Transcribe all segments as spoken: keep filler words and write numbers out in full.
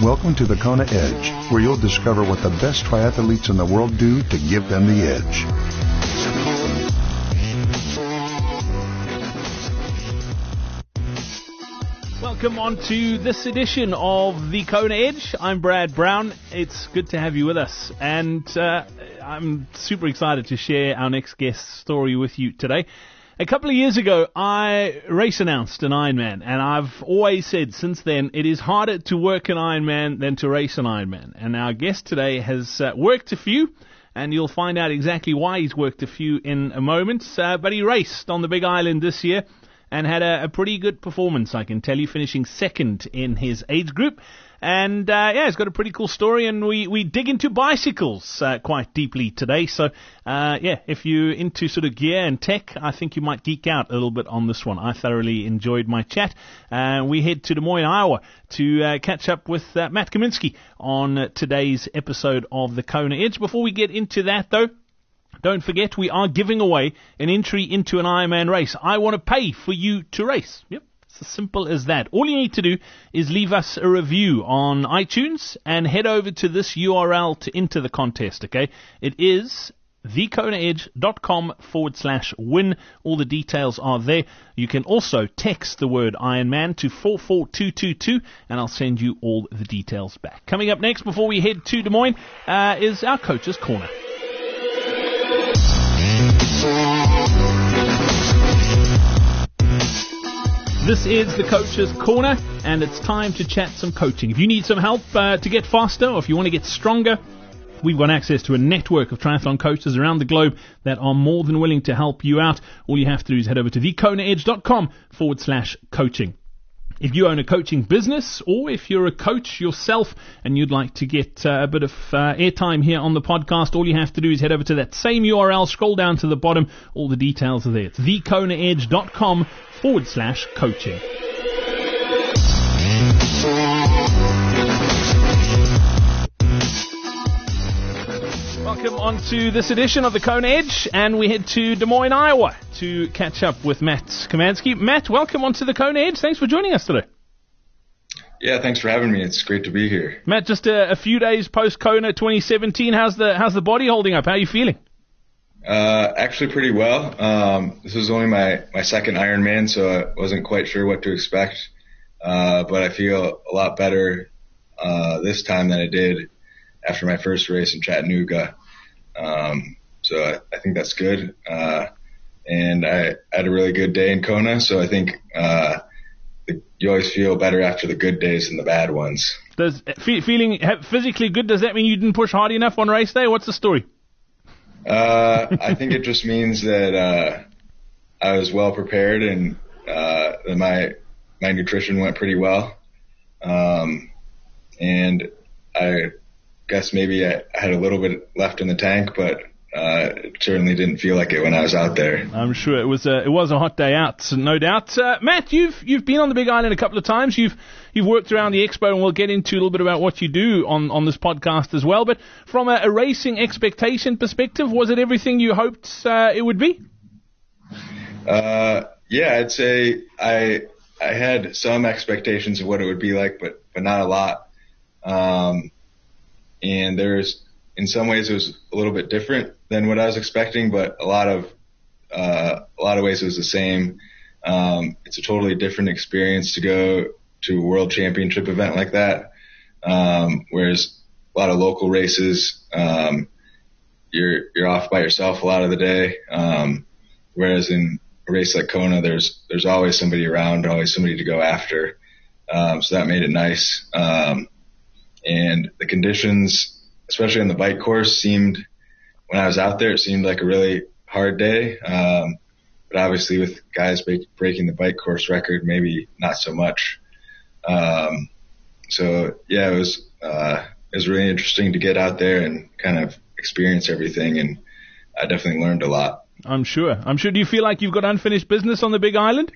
Welcome to the Kona Edge, where you'll discover what the best triathletes in the world do to give them the edge. Welcome on to this edition of the Kona Edge. I'm Brad Brown. It's good to have you with us, and uh, I'm super excited to share our next guest story with you today. A couple of years ago, I race announced an Ironman, and I've always said since then, it is harder to work an Ironman than to race an Ironman. And our guest today has uh, worked a few, and you'll find out exactly why he's worked a few in a moment. Uh, but he raced on the Big Island this year and had a, a pretty good performance, I can tell you, finishing second in his age group. And, uh, yeah, it's got a pretty cool story, and we, we dig into bicycles uh, quite deeply today. So, uh, yeah, if you're into sort of gear and tech, I think you might geek out a little bit on this one. I thoroughly enjoyed my chat. Uh, we head to Des Moines, Iowa to uh, catch up with uh, Matt Kaminsky on uh, today's episode of the Kona Edge. Before we get into that, though, don't forget we are giving away an entry into an Ironman race. I want to pay for you to race. Yep. As simple as that. All you need to do is leave us a review on iTunes and head over to this U R L to enter the contest, okay? It is thekonaedge.com forward slash win. All the details are there. You can also text the word Ironman to four four two two two, and I'll send you all the details back. Coming up next, before we head to Des Moines, uh, is our Coach's Corner. This is the Coach's Corner, and it's time to chat some coaching. If you need some help uh, to get faster, or if you want to get stronger, we've got access to a network of triathlon coaches around the globe that are more than willing to help you out. All you have to do is head over to thekonaedge.com forward slash coaching. If you own a coaching business, or if you're a coach yourself and you'd like to get uh, a bit of uh, airtime here on the podcast, all you have to do is head over to that same U R L, scroll down to the bottom, all the details are there. It's thekonaedge.com forward slash coaching. Welcome on to this edition of the Kona Edge, and we head to Des Moines, Iowa to catch up with Matt Kaminsky. Matt, welcome on to the Kona Edge. Thanks for joining us today. Yeah, thanks for having me. It's great to be here. Matt, just a, a few days post Kona twenty seventeen, how's the how's the body holding up? How are you feeling? Uh, actually pretty well. Um, this was only my, my second Ironman, so I wasn't quite sure what to expect. Uh, but I feel a lot better uh, this time than I did after my first race in Chattanooga. Um, so I, I think that's good. Uh, and I had a really good day in Kona, so I think uh, the, you always feel better after the good days than the bad ones. Does fe- feeling physically good, does that mean you didn't push hard enough on race day? What's the story? Uh, I think it just means that uh, I was well prepared, and uh, that my my nutrition went pretty well. Um, and I guess maybe I had a little bit left in the tank, but uh, it certainly didn't feel like it when I was out there. I'm sure it was a it was a hot day out, no doubt. Uh, Matt, you've you've been on the Big Island a couple of times. You've you've worked around the expo, and we'll get into a little bit about what you do on, on this podcast as well. But from a, a racing expectation perspective, was it everything you hoped uh, it would be? Uh, yeah, I'd say I I had some expectations of what it would be like, but but not a lot. Um, and there's in some ways it was a little bit different than what I was expecting, but a lot of uh, a lot of ways it was the same. Um, it's a totally different experience to go to a world championship event like that. Um, whereas a lot of local races, um, you're you're off by yourself a lot of the day. Um, whereas in a race like Kona, there's there's always somebody around, always somebody to go after. Um, so that made it nice. Um, and the conditions, especially on the bike course, seemed, when I was out there, it seemed like a really hard day. Um, but obviously with guys break, breaking the bike course record, maybe not so much. Um, so yeah, it was, uh, it was really interesting to get out there and kind of experience everything. And I definitely learned a lot. I'm sure. I'm sure. Do you feel like you've got unfinished business on the Big Island?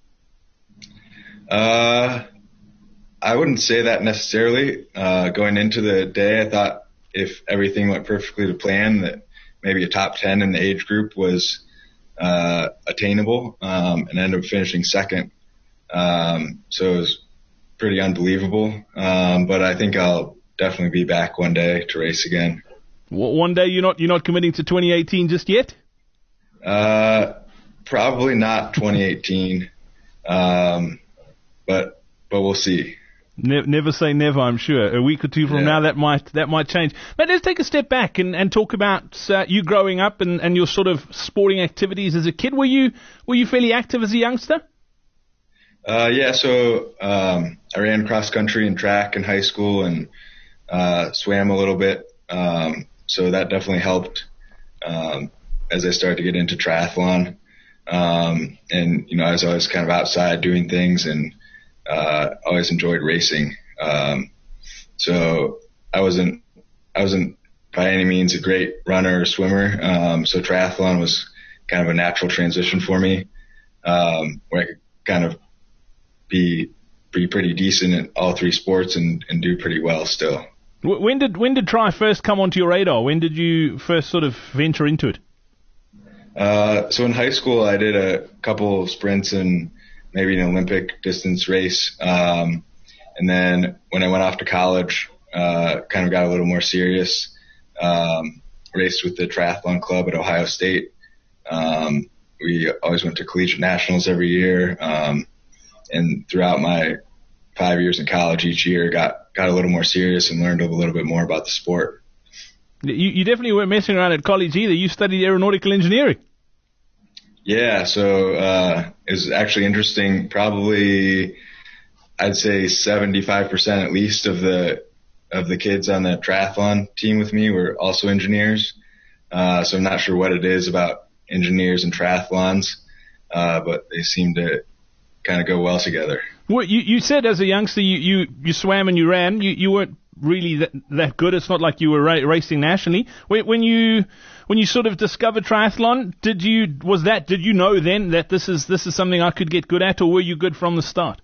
Uh, I wouldn't say that necessarily. Uh, going into the day, I thought if everything went perfectly to plan, that maybe a top ten in the age group was uh, attainable, um, and ended up finishing second. Um, so it was pretty unbelievable. Um, but I think I'll definitely be back one day to race again. One day you're not you're not committing to twenty eighteen just yet? Uh, probably not twenty eighteen. Um, but but we'll see. Ne- never say never, I'm sure. A week or two from Yeah. now, that might that might change. But let's take a step back and, and talk about uh, you growing up and, and your sort of sporting activities as a kid. Were you were you fairly active as a youngster? Uh, yeah, so um, I ran cross country and track in high school and uh, swam a little bit. Um, so that definitely helped um, as I started to get into triathlon. Um, and, you know, I was always kind of outside doing things and uh, always enjoyed racing. Um, so I wasn't, I wasn't by any means a great runner or swimmer. Um, so triathlon was kind of a natural transition for me, um, where I could kind of be, be pretty decent at all three sports and, and do pretty well still. When did when did tri first come onto your radar? When did you first sort of venture into it? Uh, so in high school, I did a couple of sprints and maybe an Olympic distance race. Um, and then when I went off to college, uh, kind of got a little more serious, um, raced with the triathlon club at Ohio State. Um, we always went to collegiate nationals every year. Um, and throughout my five years in college, each year got, got a little more serious and learned a little bit more about the sport. You, you definitely weren't messing around at college either. You studied aeronautical engineering. Yeah, so uh, it was actually interesting. Probably, I'd say seventy-five percent at least of the of the kids on the triathlon team with me were also engineers. Uh, so I'm not sure what it is about engineers and triathlons, uh, but they seem to kind of go well together. Well, you, you said as a youngster you, you, you swam and you ran. You, you weren't really that, that good. It's not like you were ra- racing nationally. When, when you when you sort of discovered triathlon, did you was that did you know then that this is this is something I could get good at, or were you good from the start?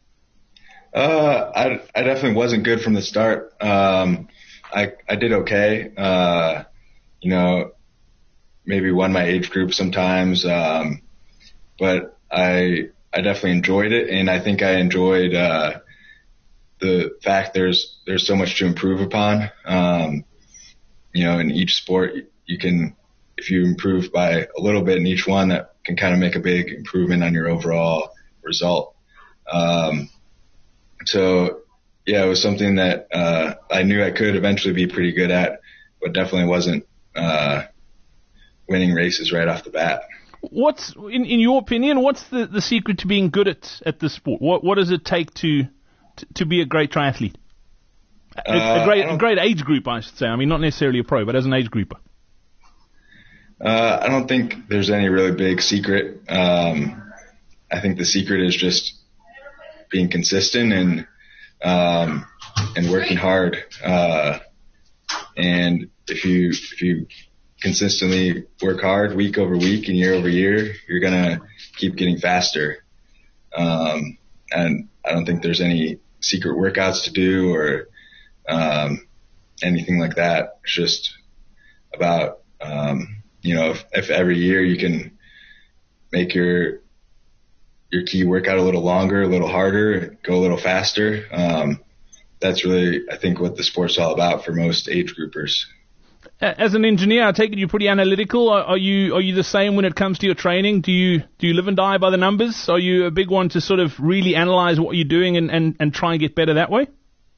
Uh, I I definitely wasn't good from the start. Um, I I did okay. Uh, you know, maybe won my age group sometimes. Um, but I I definitely enjoyed it, and I think I enjoyed uh, the fact there's there's so much to improve upon. Um, you know, in each sport, you can, if you improve by a little bit in each one, that can kind of make a big improvement on your overall result. Um, so, yeah, it was something that uh, I knew I could eventually be pretty good at, but definitely wasn't uh, winning races right off the bat. What's, in, in your opinion, what's the, the secret to being good at, at this sport? What what does it take to to, to be a great triathlete? A, uh, a great a great age group, I should say. I mean, not necessarily a pro, but as an age grouper. Uh, I don't think there's any really big secret. Um, I think the secret is just being consistent and um, and working hard. Uh, and if you if you consistently work hard week over week and year over year, you're gonna keep getting faster. Um, and I don't think there's any secret workouts to do or um, anything like that. It's just about um, you know, if, if every year you can make your your key workout a little longer, a little harder, go a little faster. Um, that's really, I think, what the sport's all about for most age groupers. As an engineer, I take it you're pretty analytical. Are, are you are you the same when it comes to your training? Do you do you live and die by the numbers? Are you a big one to sort of really analyze what you're doing and, and, and try and get better that way?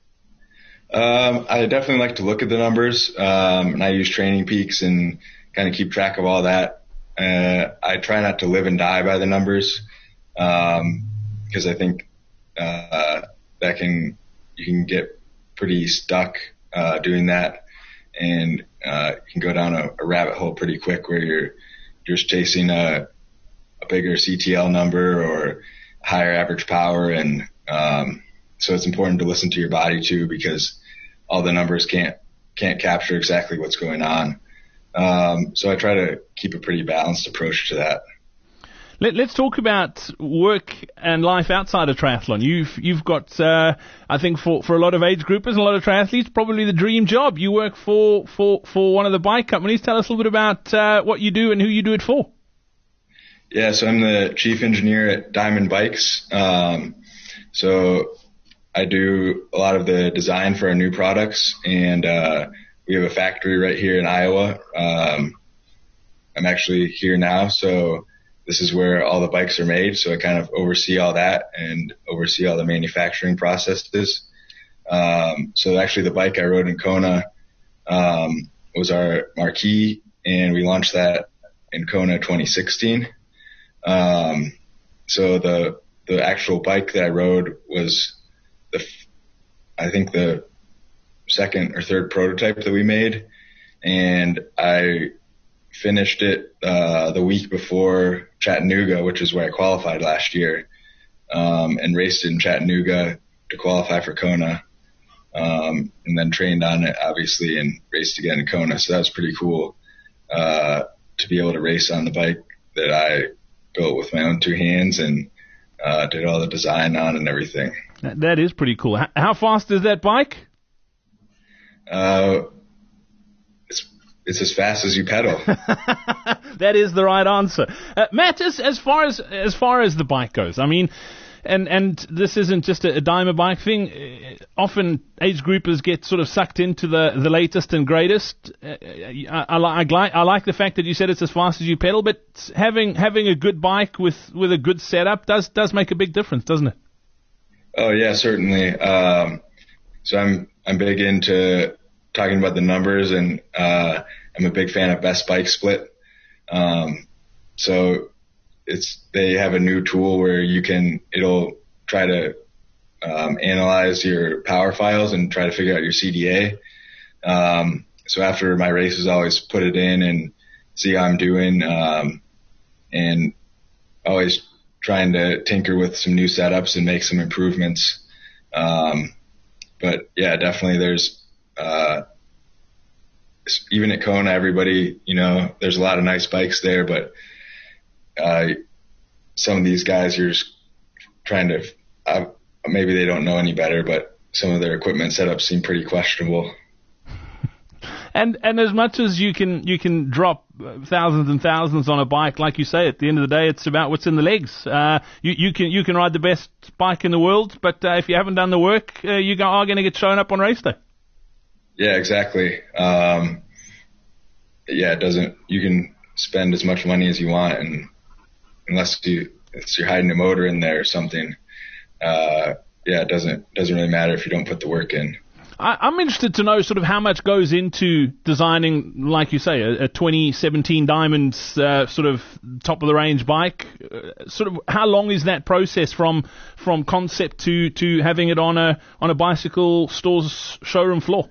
Um, I definitely like to look at the numbers, um, and I use Training Peaks and kind of keep track of all that. Uh, I try not to live and die by the numbers, um, because I think uh, that can you can get pretty stuck uh, doing that. And uh, you can go down a, a rabbit hole pretty quick where you're you're just chasing a, a bigger C T L number or higher average power, and um, so it's important to listen to your body too, because all the numbers can't can't capture exactly what's going on. Um, so I try to keep a pretty balanced approach to that. Let, let's talk about work and life outside of triathlon. You've you've got, uh, I think, for, for a lot of age groupers and a lot of triathletes, probably the dream job. You work for, for, for one of the bike companies. Tell us a little bit about uh, what you do and who you do it for. Yeah, so I'm the chief engineer at Diamond Bikes. Um, so I do a lot of the design for our new products, and uh, we have a factory right here in Iowa. Um, I'm actually here now, so this is where all the bikes are made. So I kind of oversee all that and oversee all the manufacturing processes. Um, so actually, the bike I rode in Kona um, was our marquee, and we launched that in Kona twenty sixteen. Um, so the the actual bike that I rode was the, I think the second or third prototype that we made, and I finished it uh, the week before Chattanooga, which is where I qualified last year, um, and raced in Chattanooga to qualify for Kona, um, and then trained on it obviously and raced again in Kona. So that was pretty cool uh, to be able to race on the bike that I built with my own two hands and uh, did all the design on and everything. That, that is pretty cool. How, how fast is that bike? Uh, it's it's as fast as you pedal. That is the right answer, uh, Matt. As, as far as as far as the bike goes, I mean, and and this isn't just a, a Dyma bike thing. Often age groupers get sort of sucked into the, the latest and greatest. Uh, I, I, I like I like the fact that you said it's as fast as you pedal, but having having a good bike with, with a good setup does does make a big difference, doesn't it? Oh yeah, certainly. Um, so I'm I'm big into talking about the numbers, and uh, I'm a big fan of Best Bike Split. Um, so it's they have a new tool where you can it'll try to um, analyze your power files and try to figure out your C D A. Um, so after my races, I always put it in and see how I'm doing, um, and always trying to tinker with some new setups and make some improvements. Um, but yeah, definitely there's, uh, even at Kona, everybody, you know, there's a lot of nice bikes there, but, uh, some of these guys, you're just trying to, uh, maybe they don't know any better, but some of their equipment setups seem pretty questionable. And and as much as you can you can drop thousands and thousands on a bike, like you say, at the end of the day, it's about what's in the legs. Uh, you you can you can ride the best bike in the world, but uh, if you haven't done the work, uh, you are going to get shown up on race day. Yeah, exactly. Um, yeah, it doesn't. You can spend as much money as you want, and unless you unless you're hiding a motor in there or something, uh, yeah, it doesn't doesn't really matter if you don't put the work in. I'm interested to know sort of how much goes into designing, like you say, a, a twenty seventeen Diamonds uh, sort of top-of-the-range bike. Uh, sort of how long is that process from from concept to, to having it on a on a bicycle store's showroom floor?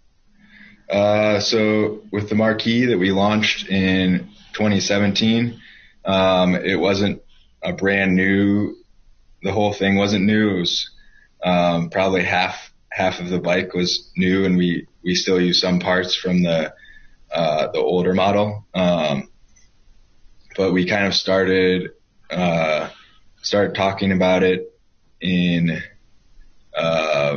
Uh, so with the Marquee that we launched in twenty seventeen, um, it wasn't a brand new. The whole thing wasn't new. It was um, probably half. half of the bike was new, and we, we still use some parts from the, uh, the older model. Um, but we kind of started, uh, started talking about it in, uh,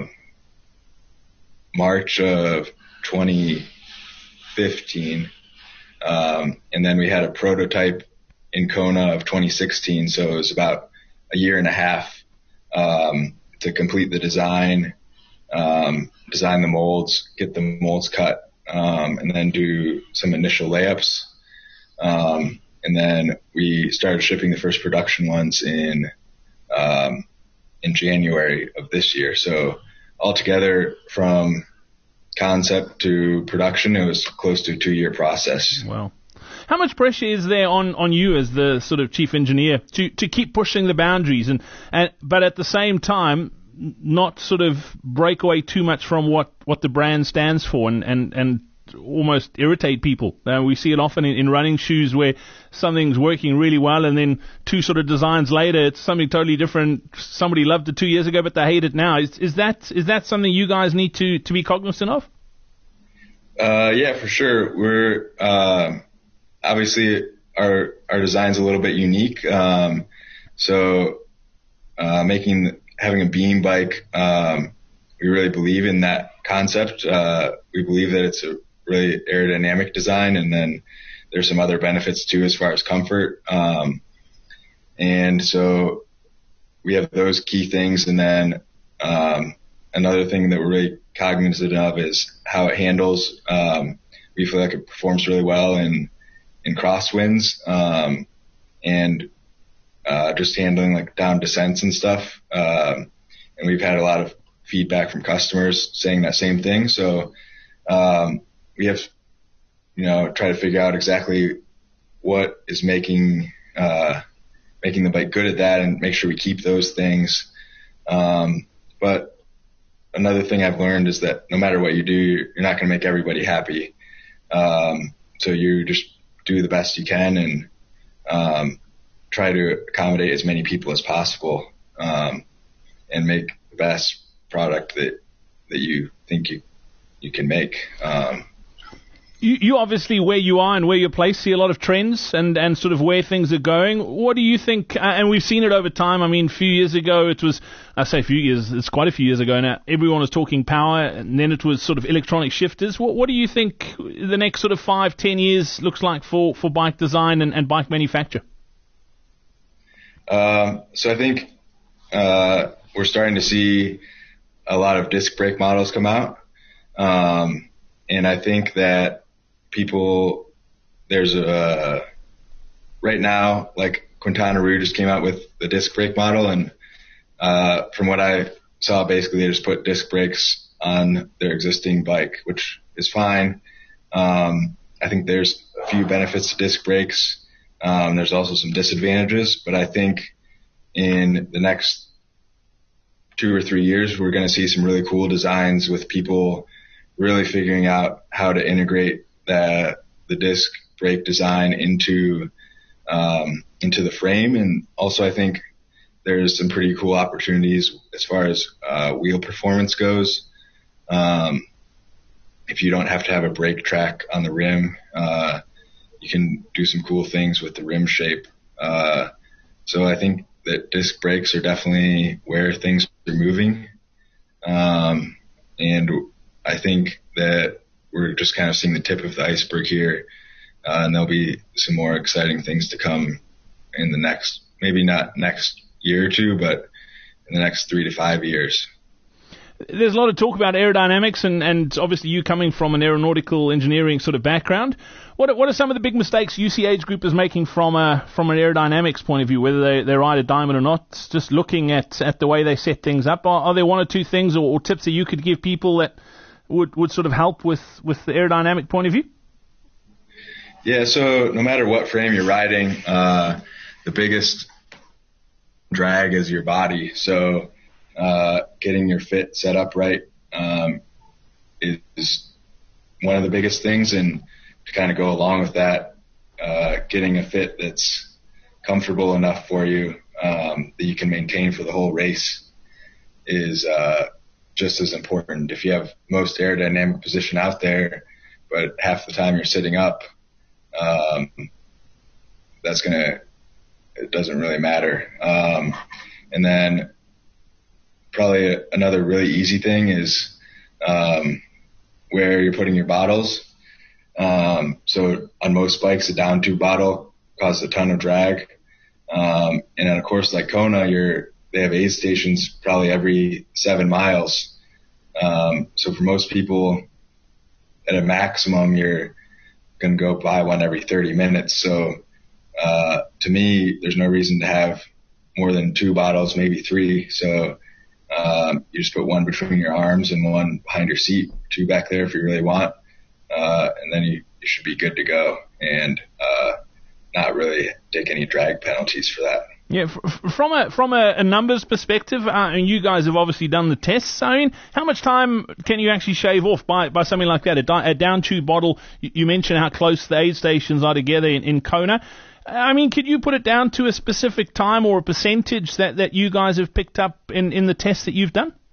March of twenty fifteen. Um, and then we had a prototype in Kona of twenty sixteen. So it was about a year and a half, um, to complete the design. Um, design the molds, get the molds cut, um, and then do some initial layups. Um, and then we started shipping the first production ones in, um, in January of this year. So altogether from concept to production, it was close to a two year process. Wow. How much pressure is there on, on you as the sort of chief engineer to, to keep pushing the boundaries and, and, but at the same time, not sort of break away too much from what, what the brand stands for and, and, and almost irritate people? Uh, we see it often in, in running shoes where something's working really well and then two sort of designs later it's something totally different. Somebody loved it two years ago but they hate it now. Is, is that is that something you guys need to, to be cognizant of? Uh, yeah, for sure. We're uh, obviously our our design's a little bit unique. Um, so uh, making having a beam bike, um, we really believe in that concept. Uh, we believe that it's a really aerodynamic design, and then there's some other benefits too as far as comfort. Um, and so we have those key things, and then Um, another thing that we're really cognizant of is how it handles. Um, we feel like it performs really well in, in crosswinds, um, and, uh, just handling like down descents and stuff. Um, and we've had a lot of feedback from customers saying that same thing. So, um, we have, you know, try to figure out exactly what is making, uh, making the bike good at that and make sure we keep those things. Um, but another thing I've learned is that no matter what you do, you're not going to make everybody happy. Um, so you just do the best you can and, um, try to accommodate as many people as possible, um, and make the best product that, that you think you, you can make. Um, You, you obviously, where you are and where you're placed, see a lot of trends and, and sort of where things are going. What do you think, uh, and we've seen it over time, I mean, a few years ago, it was, I say a few years, it's quite a few years ago now, everyone was talking power, and then it was sort of electronic shifters. What, what do you think the next sort of five, ten years looks like for, for bike design and, and bike manufacture? Um, so I think uh, we're starting to see a lot of disc brake models come out, um, and I think that people, there's a, right now, like Quintana Roo just came out with the disc brake model, and uh, from what I saw, basically they just put disc brakes on their existing bike, which is fine. Um, I think there's a few benefits to disc brakes. Um, there's also some disadvantages, but I think in the next two or three years, we're going to see some really cool designs with people really figuring out how to integrate the the disc brake design into um, into the frame. And also, I think there's some pretty cool opportunities as far as uh, wheel performance goes. Um, if you don't have to have a brake track on the rim, uh, you can do some cool things with the rim shape. Uh, so I think that disc brakes are definitely where things are moving. Um, and I think that we're just kind of seeing the tip of the iceberg here, uh, and there'll be some more exciting things to come in the next, maybe not next year or two, but in the next three to five years. There's a lot of talk about aerodynamics, and, and obviously you coming from an aeronautical engineering sort of background. What are, what are some of the big mistakes U C Age Group is making from a from an aerodynamics point of view, whether they, they ride a Diamond or not? Just looking at, at the way they set things up, are, are there one or two things or, or tips that you could give people that would, would sort of help with, with the aerodynamic point of view? Yeah, so no matter what frame you're riding, uh, the biggest drag is your body. So uh, getting your fit set up right um, is one of the biggest things, and to kind of go along with that, uh, getting a fit that's comfortable enough for you um, that you can maintain for the whole race is uh, just as important. If you have most aerodynamic position out there, but half the time you're sitting up, um, that's gonna, it doesn't really matter. Um, and then probably another really easy thing is um, where you're putting your bottles. Um, so on most bikes, a down tube bottle causes a ton of drag. Um, and on a course like Kona, you're, they have aid stations probably every seven miles. Um, so for most people at a maximum, you're going to go buy one every thirty minutes. So, uh, to me, there's no reason to have more than two bottles, maybe three. So, um, you just put one between your arms and one behind your seat, two back there if you really want. Uh, and then you, you should be good to go and, uh, not really take any drag penalties for that. Yeah, f- from a from a, a numbers perspective, uh, and you guys have obviously done the tests. I mean, how much time can you actually shave off by, by something like that? A, di- a down tube bottle. You, you mentioned how close the aid stations are together in, in Kona. I mean, could you put it down to a specific time or a percentage that, that you guys have picked up in, in the tests that you've done?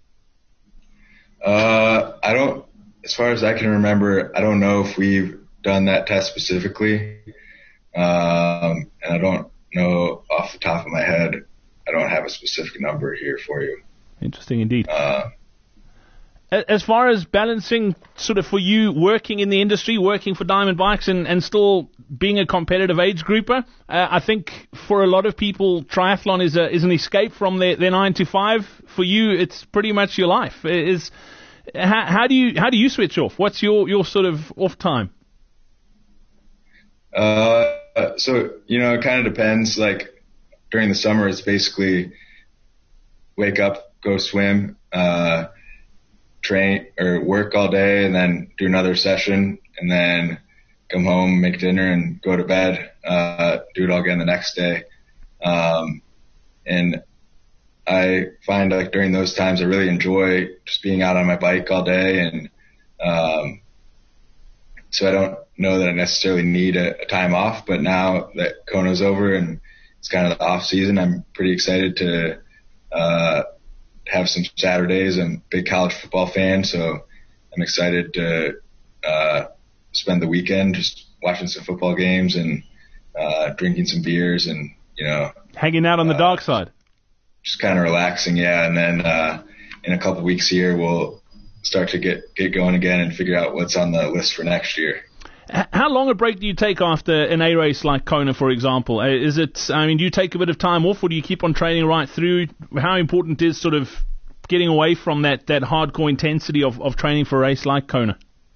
Uh, I don't, as far as I can remember, I don't know if we've done that test specifically. Um, and I don't know off the top of my head. I don't have a specific number here for you. Interesting indeed. Uh, as far as balancing sort of for you working in the industry, working for Diamond Bikes and, and still being a competitive age grouper. Uh, I think for a lot of people, triathlon is a is an escape from their, their nine to five. For you, it's pretty much your life. Is how, how do you how do you switch off? What's your, your sort of off time? Uh, so you know, it kind of depends. Like during the summer, it's basically wake up, go swim, uh, train or work all day, and then do another session, and then come home, make dinner, and go to bed. Uh, do it all again the next day. Um, and I find like during those times, I really enjoy just being out on my bike all day, and um, so I don't know that I necessarily need a, a time off. But now that Kona's over and it's kind of the off season, I'm pretty excited to uh, have some Saturdays. I'm a big college football fan, so I'm excited to uh, spend the weekend just watching some football games and uh, drinking some beers and, you know, hanging out on the uh, dark side. Just kind of relaxing, yeah. And then uh, in a couple weeks here, we'll start to get, get going again and figure out what's on the list for next year. How long a break do you take after an A race like Kona, for example? Is it, I mean, do you take a bit of time off, or do you keep on training right through? How important is sort of getting away from that, that hardcore intensity of, of training for a race like Kona?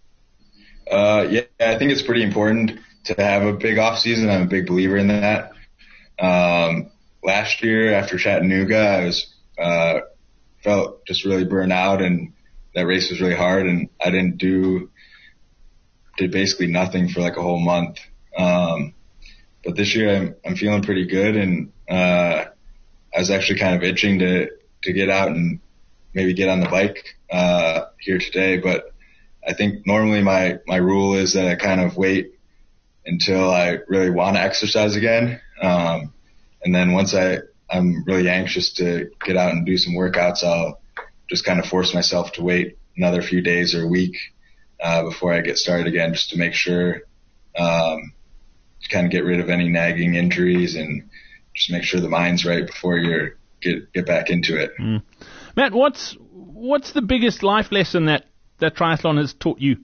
Uh, yeah, I think it's pretty important to have a big off season. I'm a big believer in that. Um, last year after Chattanooga, I was, uh, felt just really burned out, and that race was really hard, and I didn't do, did basically nothing for like a whole month. Um, but this year I'm, I'm feeling pretty good, and, uh, I was actually kind of itching to, to get out and maybe get on the bike, uh, here today. But I think normally my, my rule is that I kind of wait until I really want to exercise again. Um, and then once I, I'm really anxious to get out and do some workouts, I'll just kind of force myself to wait another few days or a week Uh, before I get started again, just to make sure, um, to kind of get rid of any nagging injuries and just make sure the mind's right before you get get back into it. Mm. Matt, what's what's the biggest life lesson that, that triathlon has taught you?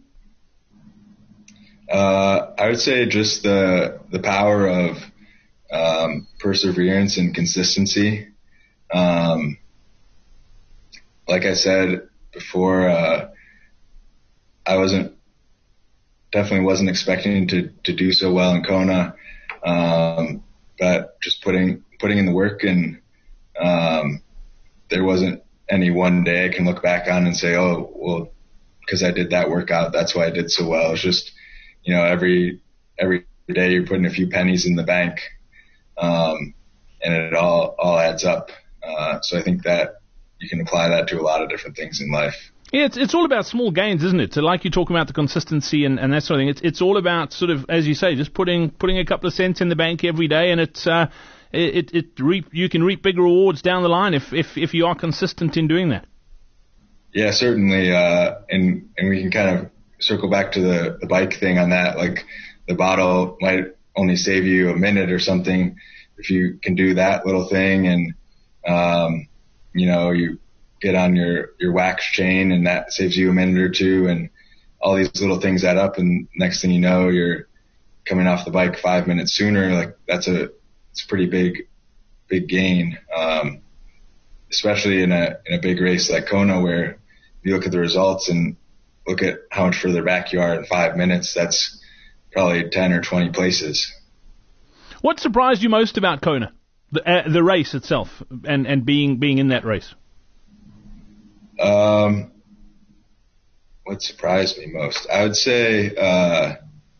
Uh, I would say just the the power of um, perseverance and consistency. Um, like I said before, uh, I wasn't, definitely wasn't expecting to, to do so well in Kona. Um, but just putting, putting in the work, and, um, there wasn't any one day I can look back on and say, oh, well, cause I did that workout, that's why I did so well. It's just, you know, every, every day you're putting a few pennies in the bank. Um, and it all, all adds up. Uh, so I think that you can apply that to a lot of different things in life. Yeah, it's it's all about small gains, isn't it? So like you talk about the consistency and, and that sort of thing. It's it's all about sort of, as you say, just putting putting a couple of cents in the bank every day, and it's uh, it it reap, you can reap big rewards down the line if if if you are consistent in doing that. Yeah, certainly, uh, and and we can kind of circle back to the the bike thing on that. Like the bottle might only save you a minute or something if you can do that little thing, and um, you know you. get on your, your wax chain, and that saves you a minute or two, and all these little things add up, and next thing you know, you're coming off the bike five minutes sooner. Like that's a, it's a pretty big, big gain. Um, especially in a, in a big race like Kona, where you look at the results and look at how much further back you are in five minutes, that's probably ten or twenty places. What surprised you most about Kona? The, uh, the race itself, and, and being, being in that race? Um, what surprised me most? I would say, uh,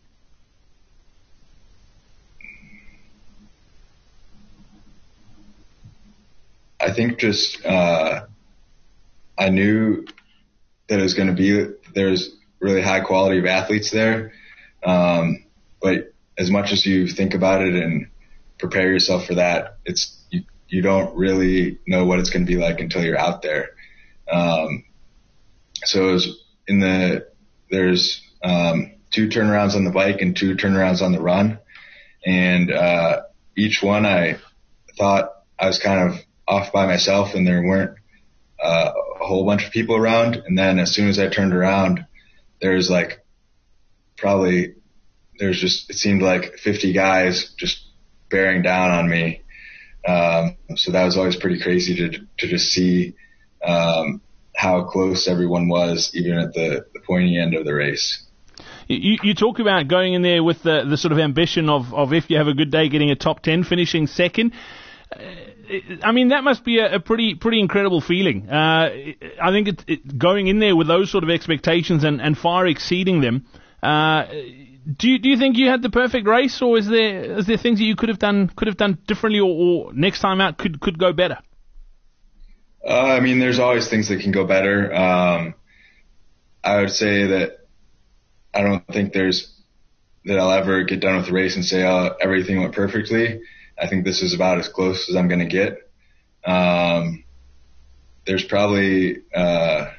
I think just, uh, I knew that it was going to be, there's really high quality of athletes there. Um, but as much as you think about it and prepare yourself for that, it's, you, you don't really know what it's going to be like until you're out there. Um, so it was in the, there's, um, two turnarounds on the bike and two turnarounds on the run. And, uh, each one I thought I was kind of off by myself, and there weren't, uh, a whole bunch of people around. And then as soon as I turned around, there's like probably there's just, it seemed like fifty guys just bearing down on me. Um, so that was always pretty crazy to, to just see, um, how close everyone was, even at the, the pointy end of the race. You, you talk about going in there with the, the sort of ambition of, of, if you have a good day, getting a top ten, finishing second. Uh, I mean, that must be a, a pretty pretty incredible feeling. Uh, I think it, it, going in there with those sort of expectations and, and far exceeding them. Uh, do you do you think you had the perfect race, or is there is there things that you could have done could have done differently, or, or next time out could could go better? Uh, I mean, there's always things that can go better. Um, I would say that I don't think there's that I'll ever get done with the race and say, oh, everything went perfectly. I think this is about as close as I'm going to get. Um, there's probably uh,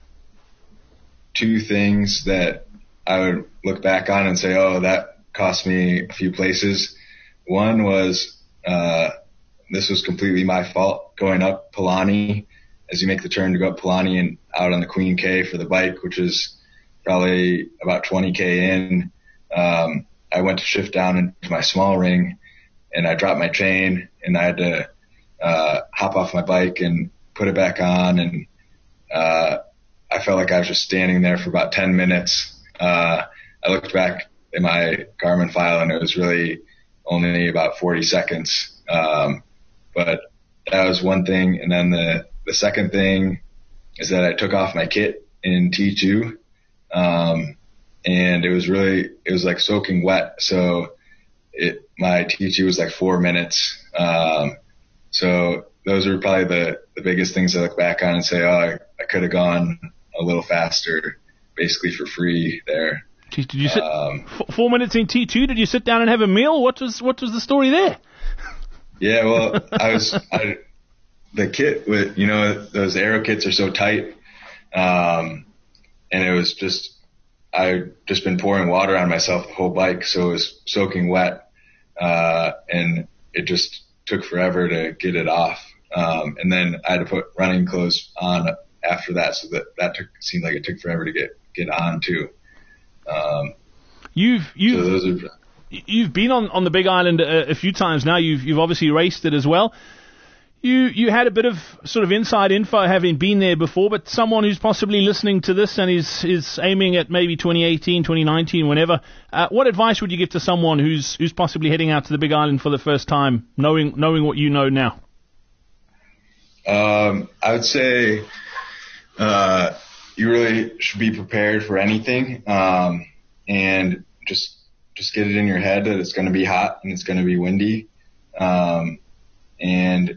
two things that I would look back on and say, oh, that cost me a few places. One was uh, this was completely my fault going up Palani as you make the turn to go up Palani and out on the Queen K for the bike, which is probably about twenty K in. Um, I went to shift down into my small ring and I dropped my chain and I had to uh, hop off my bike and put it back on. And uh, I felt like I was just standing there for about ten minutes. Uh, I looked back in my Garmin file and it was really only about forty seconds. Um, but that was one thing. And then the, the second thing is that I took off my kit in T two. Um, and it was really, it was like soaking wet. So it, my T two was like four minutes. Um, so those are probably the, the biggest things I look back on and say, oh, I, I could have gone a little faster, basically for free there. Jeez, did you sit um, f- four minutes in T two? Did you sit down and have a meal? What was, what was the story there? Yeah, well, I was, I, the kit with, you know, those aero kits are so tight. Um, and it was just, I'd just been pouring water on myself the whole bike, so it was soaking wet, uh, and it just took forever to get it off. Um, and then I had to put running clothes on after that, so that that took, seemed like it took forever to get, get on too. Um, you've you've so those are, you've been on, on the Big Island a, a few times now. You've you've obviously raced it as well. You you had a bit of sort of inside info having been there before, but someone who's possibly listening to this and is is aiming at maybe twenty eighteen, twenty nineteen, whenever, uh, what advice would you give to someone who's who's possibly heading out to the Big Island for the first time, knowing knowing what you know now? Um, I would say uh, you really should be prepared for anything, um, and just just get it in your head that it's going to be hot and it's going to be windy, um, and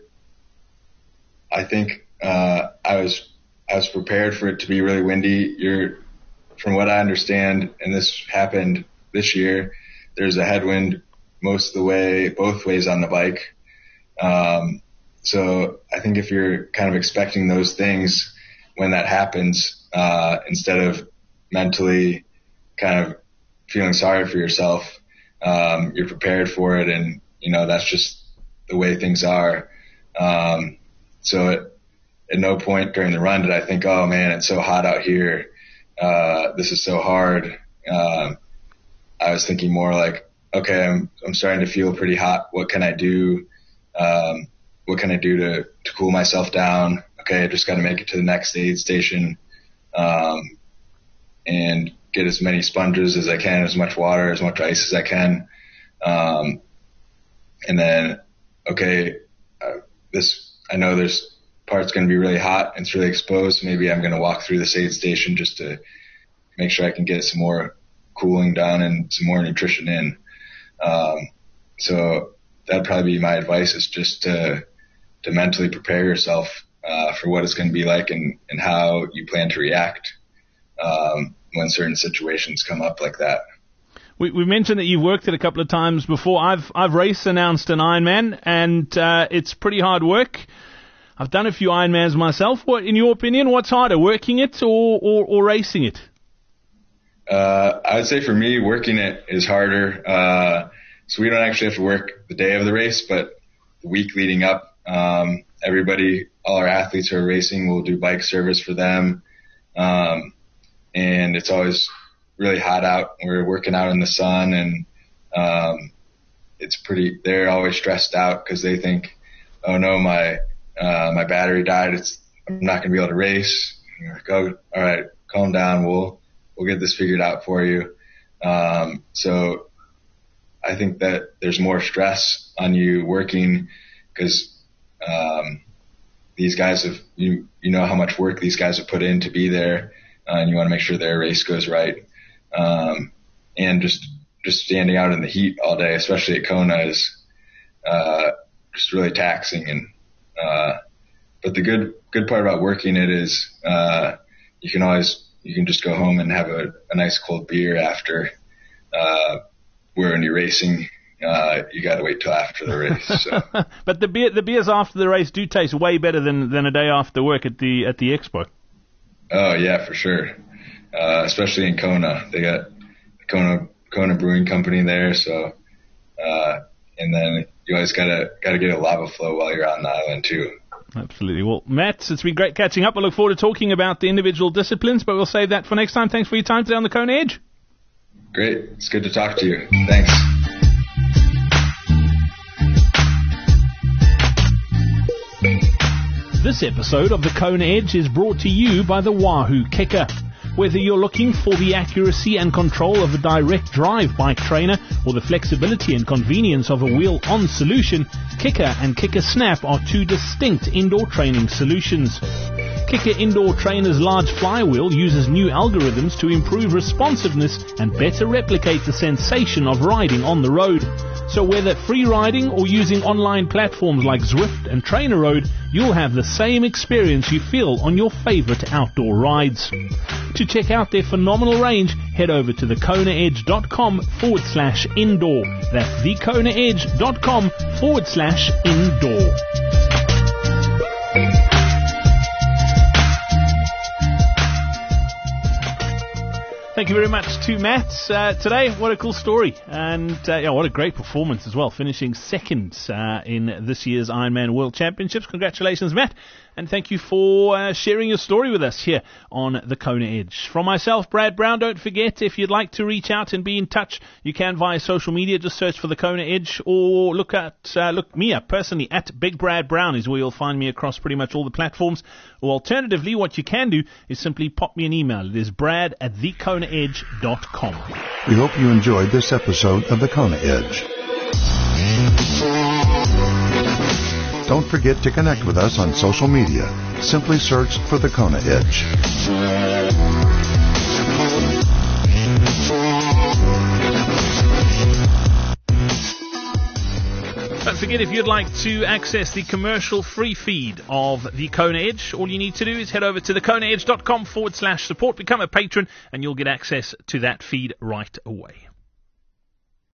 I think uh, I was I was prepared for it to be really windy. You're, from what I understand, and this happened this year, there's a headwind most of the way, both ways on the bike. Um, so I think if you're kind of expecting those things when that happens, uh, instead of mentally kind of feeling sorry for yourself, um, you're prepared for it, and you know that's just the way things are. Um, So at, at no point during the run did I think, oh man, it's so hot out here. Uh, this is so hard. Um, I was thinking more like, okay, I'm, I'm starting to feel pretty hot. What can I do? Um, what can I do to, to cool myself down? Okay, I just got to make it to the next aid station, um, and get as many sponges as I can, as much water, as much ice as I can. Um, and then, okay, uh, this, I know there's parts going to be really hot and it's really exposed. So maybe I'm going to walk through this aid station just to make sure I can get some more cooling done and some more nutrition in. Um, so that'd probably be my advice, is just to, to mentally prepare yourself, uh, for what it's going to be like and, and how you plan to react, um, when certain situations come up like that. We, we mentioned that you've worked it a couple of times before. I've I've race announced an Ironman, and uh, it's pretty hard work. I've done a few Ironmans myself. What, in your opinion, what's harder, working it or, or, or racing it? Uh, I would say for me, working it is harder. Uh, so we don't actually have to work the day of the race, but the week leading up, um, everybody, all our athletes who are racing, will do bike service for them. Um, and it's always really hot out. We're working out in the sun, and um, it's pretty. They're always stressed out because they think, "Oh no, my uh, my battery died. It's I'm not going to be able to race." And you're like, "Oh, all right, calm down. We'll we'll get this figured out for you." Um, so I think that there's more stress on you working because um, these guys have you you know how much work these guys have put in to be there, uh, and you want to make sure their race goes right. Um, and just just standing out in the heat all day, especially at Kona, is uh, just really taxing. And uh, but the good good part about working it is uh, you can always you can just go home and have a, a nice cold beer after. Uh, where when you're racing, uh, you got to wait till after the race. So. But the beer the beers after the race do taste way better than, than a day after work at the at the expo. Oh yeah, for sure. Uh, especially in Kona, they got the Kona Kona Brewing Company there. So, uh, and then you always gotta gotta get a lava flow while you're on the island too. Absolutely. Well, Matt, it's been great catching up. I look forward to talking about the individual disciplines, but we'll save that for next time. Thanks for your time today on the Kona Edge. Great. It's good to talk to you. Thanks. This episode of the Kona Edge is brought to you by the Wahoo Kicker. Whether you're looking for the accuracy and control of a direct drive bike trainer or the flexibility and convenience of a wheel-on solution, Kicker and Kicker Snap are two distinct indoor training solutions. Kicker Indoor Trainer's large flywheel uses new algorithms to improve responsiveness and better replicate the sensation of riding on the road. So whether free riding or using online platforms like Zwift and Trainer Road, you'll have the same experience you feel on your favorite outdoor rides. To check out their phenomenal range, head over to thekonaedge.com forward slash indoor. That's thekonaedge.com forward slash indoor. Thank you very much to Matt uh, today. What a cool story, and uh, yeah, what a great performance as well, finishing second uh, in this year's Ironman World Championships. Congratulations, Matt, and thank you for uh, sharing your story with us here on the Kona Edge. From myself, Brad Brown, don't forget, if you'd like to reach out and be in touch, you can via social media. Just search for the Kona Edge, or look at uh, look me up personally at Big Brad Brown is where you'll find me across pretty much all the platforms. Or alternatively, what you can do is simply pop me an email. It is brad at thekonaedge dot com. We hope you enjoyed this episode of the Kona Edge. Don't forget to connect with us on social media. Simply search for the Kona Edge. Don't forget, if you'd like to access the commercial-free feed of the Kona Edge, all you need to do is head over to thekonaedge.com forward slash support, become a patron, and you'll get access to that feed right away.